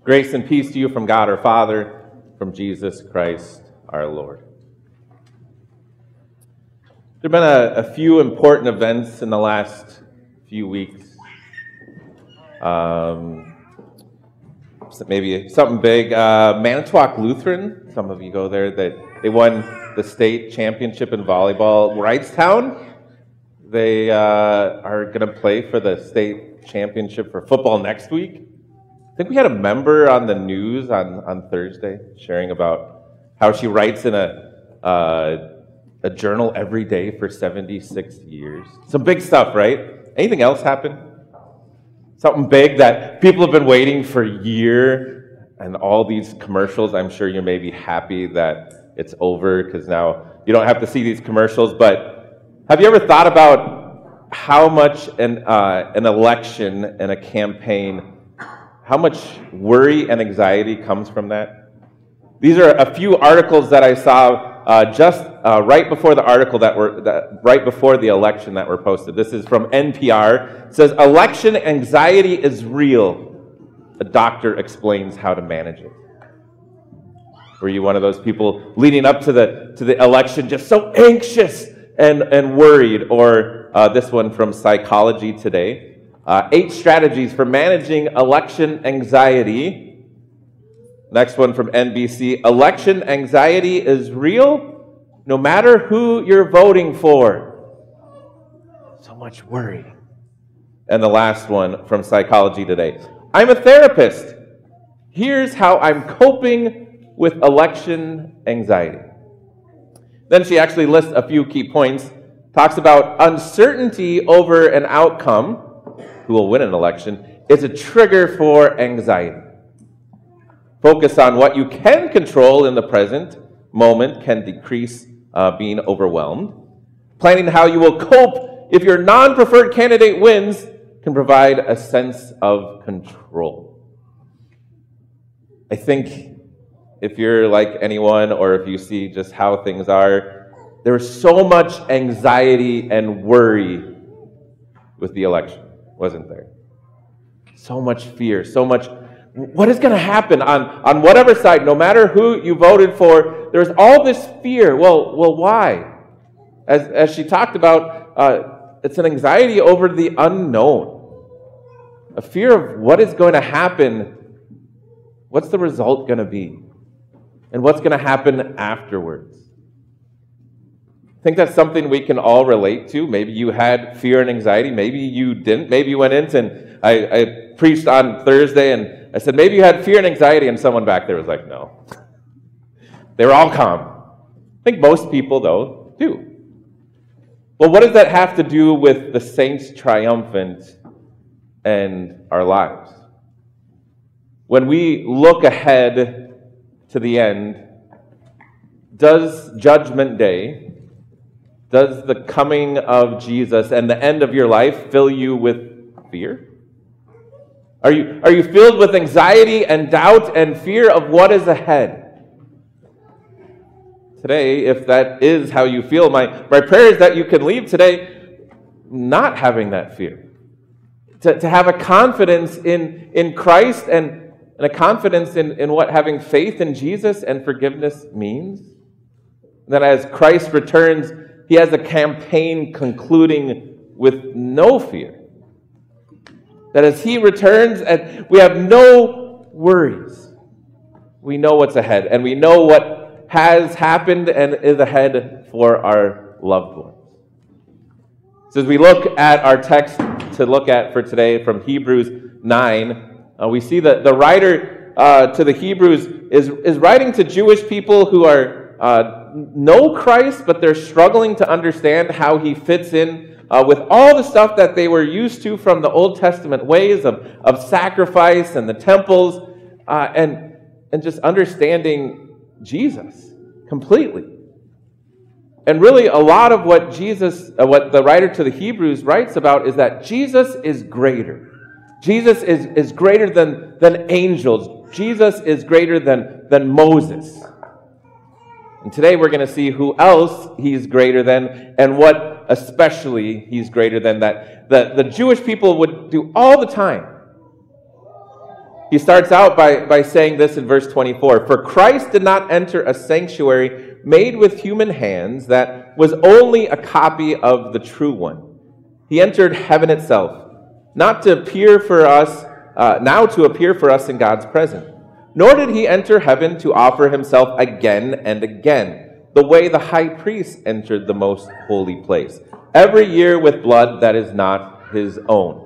Grace and peace to you from God our Father, from Jesus Christ our Lord. There have been a few important events in the last few weeks. Maybe something big. Manitowoc Lutheran, some of you go there, that they won the state championship in volleyball. Wrightstown, they are going to play for the state championship for football next week. I think we had a member on the news on Thursday sharing about how she writes in a journal every day for 76 years. Some big stuff, right? Anything else happen? Something big that people have been waiting for a year, and all these commercials, I'm sure you may be happy that it's over because now you don't have to see these commercials, but have you ever thought about how much an election and a campaign, how much worry and anxiety comes from that? These are a few articles that I saw right before the article right before the election that were posted. This is from NPR. It says, "Election anxiety is real. A doctor explains how to manage it." Were you one of those people leading up to the election just so anxious and worried? Or this one from Psychology Today. 8 strategies for managing election anxiety. Next one from NBC. Election anxiety is real, no matter who you're voting for. So much worry. And the last one from Psychology Today. I'm a therapist. Here's how I'm coping with election anxiety. Then she actually lists a few key points. Talks about uncertainty over an outcome, who will win an election, is a trigger for anxiety. Focus on what you can control in the present moment can decrease being overwhelmed. Planning how you will cope if your non-preferred candidate wins can provide a sense of control. I think if you're like anyone, or if you see just how things are, there's so much anxiety and worry with the election, wasn't there? So much fear, so much. What is going to happen on whatever side, no matter who you voted for? There's all this fear. Well, why? As she talked about, it's an anxiety over the unknown. A fear of what is going to happen. What's the result going to be? And what's going to happen afterwards? I think that's something we can all relate to. Maybe you had fear and anxiety. Maybe you didn't. Maybe you went into, and I preached on Thursday, and I said, maybe you had fear and anxiety, and someone back there was like, no. They were all calm. I think most people, though, do. Well, what does that have to do with the saints triumphant and our lives? When we look ahead to the end, does Judgment Day, does the coming of Jesus and the end of your life fill you with fear? Are you filled with anxiety and doubt and fear of what is ahead? Today, if that is how you feel, my prayer is that you can leave today not having that fear. To have a confidence in Christ and a confidence in what having faith in Jesus and forgiveness means. That as Christ returns, he has a campaign concluding with no fear. That as he returns, and we have no worries. We know what's ahead, and we know what has happened and is ahead for our loved ones. So as we look at our text to look at for today from Hebrews 9, we see that the writer to the Hebrews is writing to Jewish people who are know Christ, but they're struggling to understand how he fits in with all the stuff that they were used to from the Old Testament ways of sacrifice and the temples, and just understanding Jesus completely. And really, a lot of what the writer to the Hebrews writes about is that Jesus is greater. Jesus is greater than angels. Jesus is greater than Moses. And today we're going to see who else he's greater than and what especially he's greater than that the Jewish people would do all the time. He starts out by saying this in verse 24. For Christ did not enter a sanctuary made with human hands that was only a copy of the true one. He entered heaven itself, not to appear for us, now to appear for us in God's presence. Nor did he enter heaven to offer himself again and again, the way the high priest entered the most holy place, every year with blood that is not his own.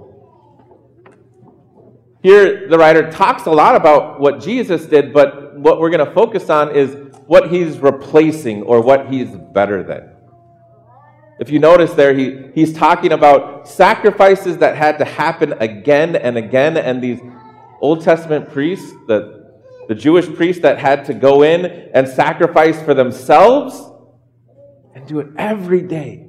Here, the writer talks a lot about what Jesus did, but what we're going to focus on is what he's replacing or what he's better than. If you notice there, he's talking about sacrifices that had to happen again and again, and these Old Testament priests, the Jewish priests that had to go in and sacrifice for themselves and do it every day.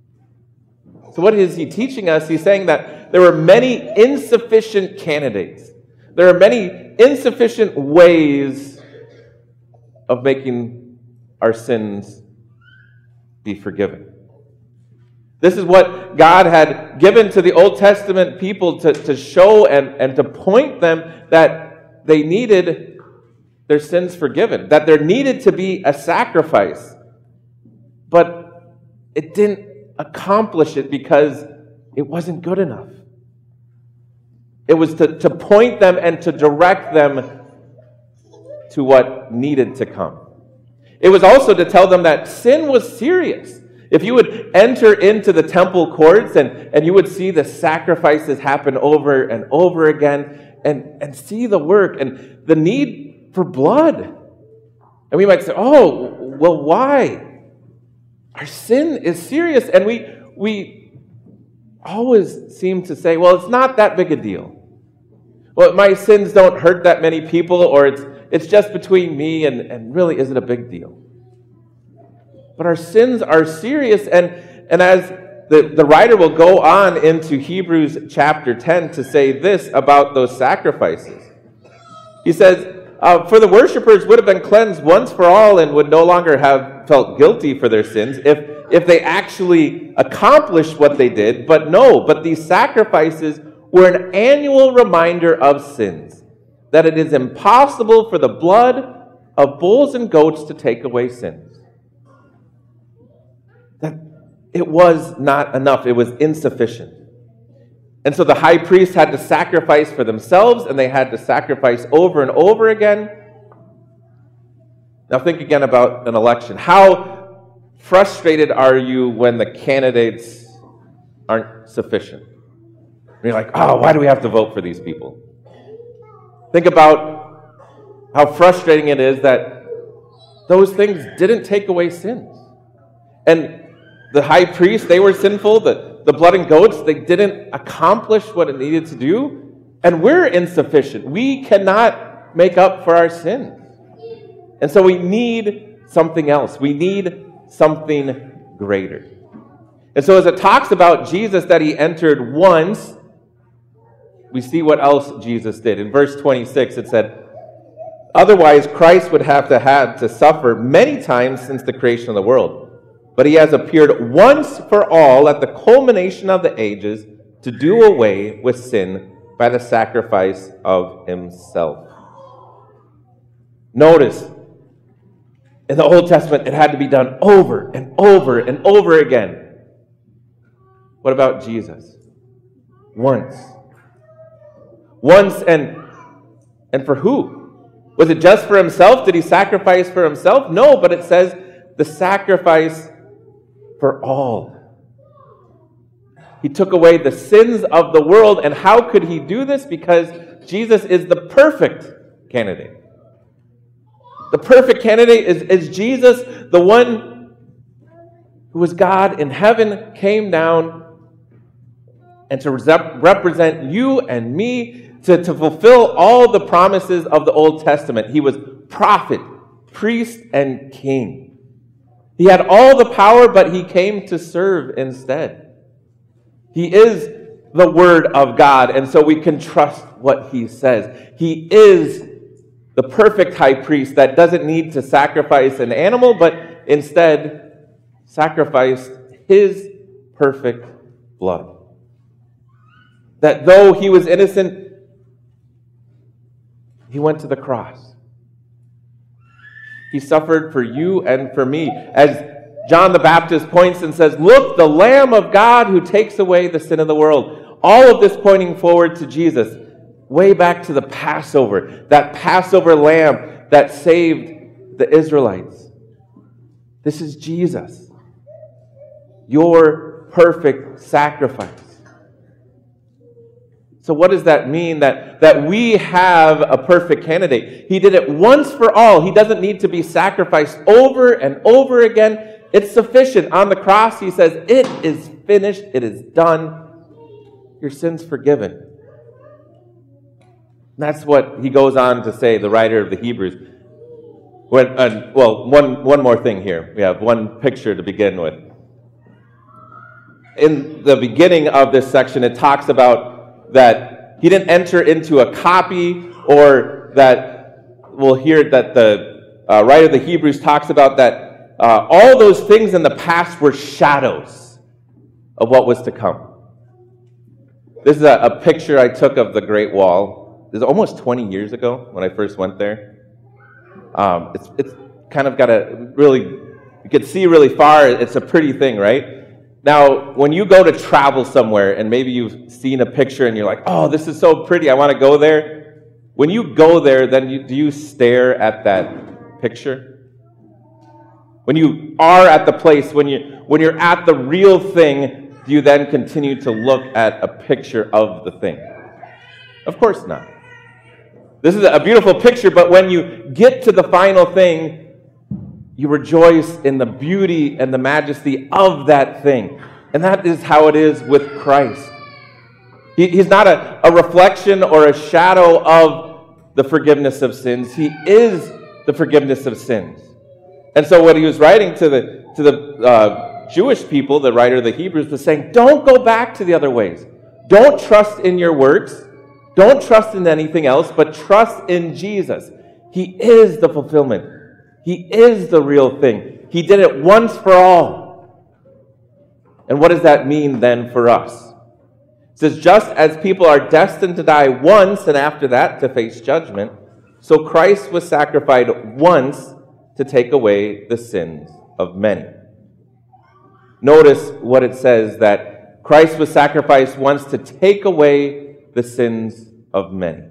So what is he teaching us? He's saying that there were many insufficient candidates. There are many insufficient ways of making our sins be forgiven. This is what God had given to the Old Testament people to show and to point them that they needed their sins forgiven, that there needed to be a sacrifice. But it didn't accomplish it because it wasn't good enough. It was to point them and to direct them to what needed to come. It was also to tell them that sin was serious. If you would enter into the temple courts and you would see the sacrifices happen over and over again and see the work and the need for blood. And we might say, oh, well, why? Our sin is serious, and we always seem to say, well, it's not that big a deal. Well, my sins don't hurt that many people, or it's just between me, and really, is it a big deal? But our sins are serious, and as the writer will go on into Hebrews chapter 10 to say this about those sacrifices. He says, for the worshipers would have been cleansed once for all and would no longer have felt guilty for their sins if they actually accomplished what they did. But these sacrifices were an annual reminder of sins, that it is impossible for the blood of bulls and goats to take away sins. That it was not enough. It was insufficient. And so the high priest had to sacrifice for themselves, and they had to sacrifice over and over again. Now think again about an election. How frustrated are you when the candidates aren't sufficient? You're like, oh, why do we have to vote for these people? Think about how frustrating it is that those things didn't take away sins. And the high priest, they were sinful. The blood and goats, they didn't accomplish what it needed to do. And we're insufficient. We cannot make up for our sins. And so we need something else. We need something greater. And so as it talks about Jesus that he entered once, we see what else Jesus did. In verse 26, it said, otherwise Christ would have to suffer many times since the creation of the world. But he has appeared once for all at the culmination of the ages to do away with sin by the sacrifice of himself. Notice, in the Old Testament, it had to be done over and over and over again. What about Jesus? Once. Once and for who? Was it just for himself? Did he sacrifice for himself? No, but it says the sacrifice for all. He took away the sins of the world. And how could he do this? Because Jesus is the perfect candidate. The perfect candidate is Jesus, the one who was God in heaven, came down and to represent you and me, to fulfill all the promises of the Old Testament. He was prophet, priest, and king. He had all the power, but he came to serve instead. He is the Word of God, and so we can trust what he says. He is the perfect high priest that doesn't need to sacrifice an animal, but instead sacrificed his perfect blood. That though he was innocent, He went to the cross. He suffered for you and for me. As John the Baptist points and says, "Look, the Lamb of God who takes away the sin of the world." All of this pointing forward to Jesus, way back to the Passover, that Passover lamb that saved the Israelites. This is Jesus, your perfect sacrifice. So what does that mean? That we have a perfect candidate. He did it once for all. He doesn't need to be sacrificed over and over again. It's sufficient. On the cross, he says, "It is finished. It is done. Your sin's forgiven." And that's what he goes on to say, the writer of the Hebrews. One more thing here. We have one picture to begin with. In the beginning of this section, it talks about that he didn't enter into a copy, or that we'll hear that the writer of the Hebrews talks about that all those things in the past were shadows of what was to come. This is a picture I took of the Great Wall. This is almost 20 years ago when I first went there. It's kind of got you can see really far. It's a pretty thing, right? Now, when you go to travel somewhere and maybe you've seen a picture and you're like, "Oh, this is so pretty, I want to go there." When you go there, then do you stare at that picture? When you are at the place, when you're at the real thing, do you then continue to look at a picture of the thing? Of course not. This is a beautiful picture, but when you get to the final thing, you rejoice in the beauty and the majesty of that thing. And that is how it is with Christ. He's not a reflection or a shadow of the forgiveness of sins. He is the forgiveness of sins. And so what he was writing to the Jewish people, the writer of the Hebrews, was saying, don't go back to the other ways. Don't trust in your works. Don't trust in anything else, but trust in Jesus. He is the fulfillment. He is the real thing. He did it once for all. And what does that mean then for us? It says, just as people are destined to die once and after that to face judgment, so Christ was sacrificed once to take away the sins of many. Notice what it says, that Christ was sacrificed once to take away the sins of many.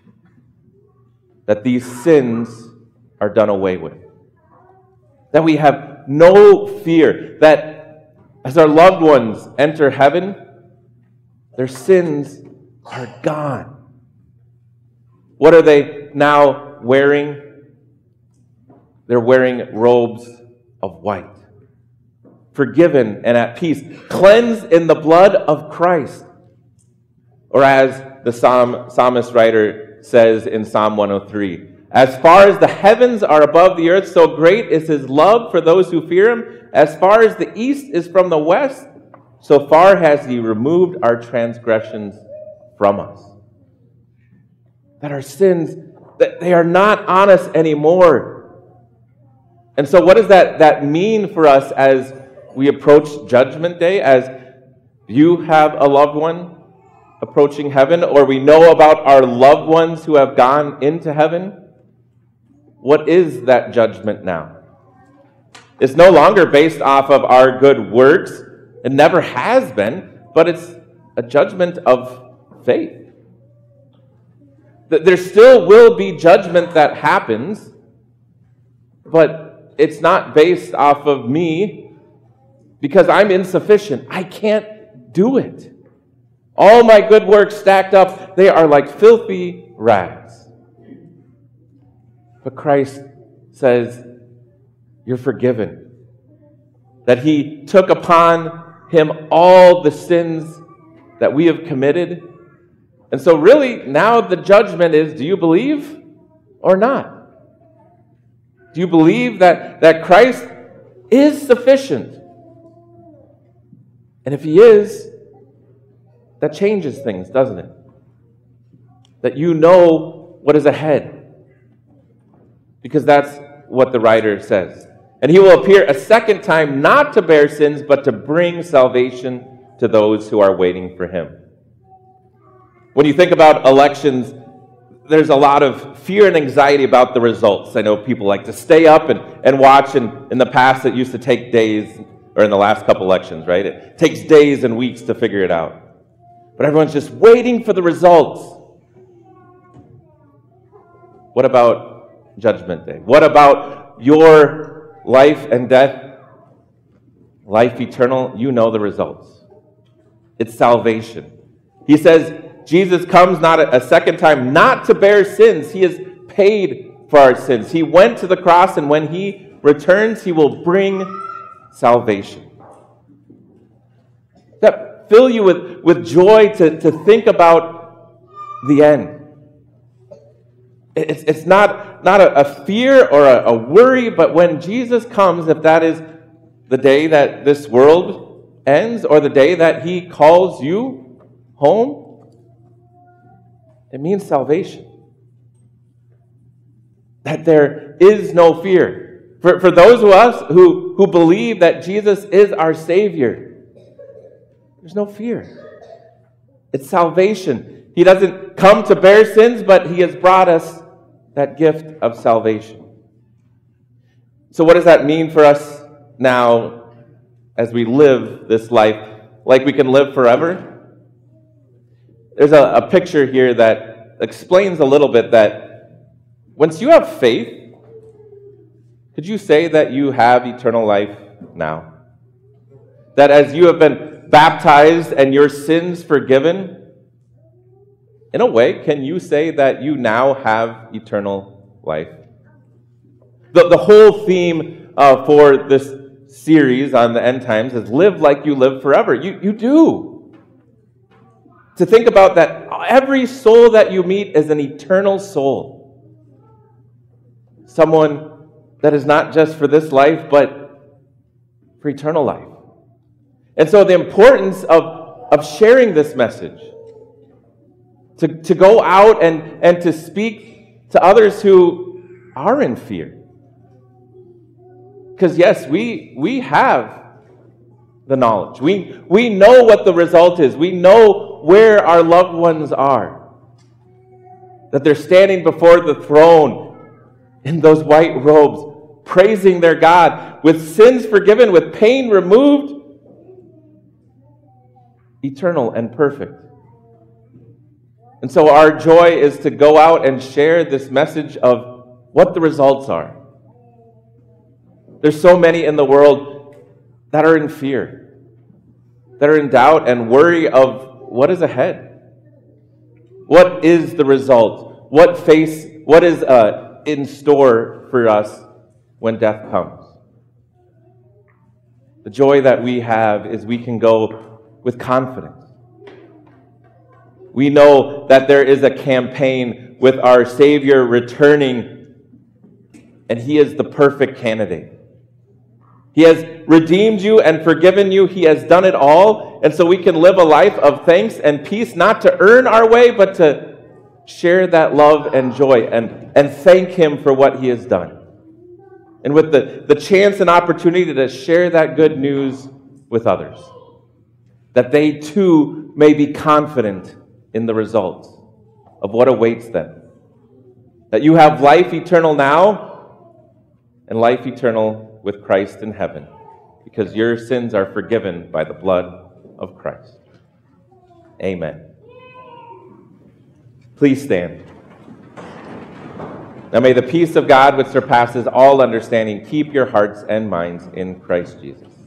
That these sins are done away with. That we have no fear. That as our loved ones enter heaven, their sins are gone. What are they now wearing? They're wearing robes of white. Forgiven and at peace. Cleansed in the blood of Christ. Or as the psalmist writer says in Psalm 103, as far as the heavens are above the earth, so great is his love for those who fear him. As far as the east is from the west, so far has he removed our transgressions from us. That our sins, that they are not on us anymore. And so what does that mean for us as we approach Judgment Day? As you have a loved one approaching heaven, or we know about our loved ones who have gone into heaven? What is that judgment now? It's no longer based off of our good works. It never has been, but it's a judgment of faith. There still will be judgment that happens, but it's not based off of me because I'm insufficient. I can't do it. All my good works stacked up, they are like filthy rags. But Christ says, you're forgiven. That he took upon him all the sins that we have committed. And so really, now the judgment is, do you believe or not? Do you believe that Christ is sufficient? And if he is, that changes things, doesn't it? That you know what is ahead. Because that's what the writer says. And he will appear a second time, not to bear sins, but to bring salvation to those who are waiting for him. When you think about elections, there's a lot of fear and anxiety about the results. I know people like to stay up and watch, and in the past it used to take days, or in the last couple elections, right? It takes days and weeks to figure it out. But everyone's just waiting for the results. What about Judgment Day? What about your life and death? Life eternal, you know the results. It's salvation. He says Jesus comes not a second time, not to bear sins. He has paid for our sins. He went to the cross, and when he returns, he will bring salvation. That fill you with joy to think about the end. It's not a fear or a worry, but when Jesus comes, if that is the day that this world ends or the day that he calls you home, it means salvation. That there is no fear. For those of us who believe that Jesus is our Savior, there's no fear. It's salvation. He doesn't come to bear sins, but he has brought us that gift of salvation. So what does that mean for us now as we live this life like we can live forever? There's a picture here that explains a little bit that once you have faith, could you say that you have eternal life now? That as you have been baptized and your sins forgiven, in a way, can you say that you now have eternal life? The whole theme for this series on the end times is live like you live forever. You do. To think about that, every soul that you meet is an eternal soul. Someone that is not just for this life, but for eternal life. And so the importance of sharing this message, to go out and to speak to others who are in fear. Because yes, we have the knowledge. We know what the result is. We know where our loved ones are. That they're standing before the throne in those white robes, praising their God, with sins forgiven, with pain removed, eternal and perfect. And so our joy is to go out and share this message of what the results are. There's so many in the world that are in fear, that are in doubt and worry of what is ahead. What is the result? What is in store for us when death comes? The joy that we have is we can go with confidence. We know that there is a campaign with our Savior returning, and he is the perfect candidate. He has redeemed you and forgiven you. He has done it all. And so we can live a life of thanks and peace, not to earn our way, but to share that love and joy and thank him for what he has done. And with the chance and opportunity to share that good news with others, that they too may be confident in the results of what awaits them. That you have life eternal now and life eternal with Christ in heaven, because your sins are forgiven by the blood of Christ. Amen. Please stand. Now may the peace of God, which surpasses all understanding, keep your hearts and minds in Christ Jesus.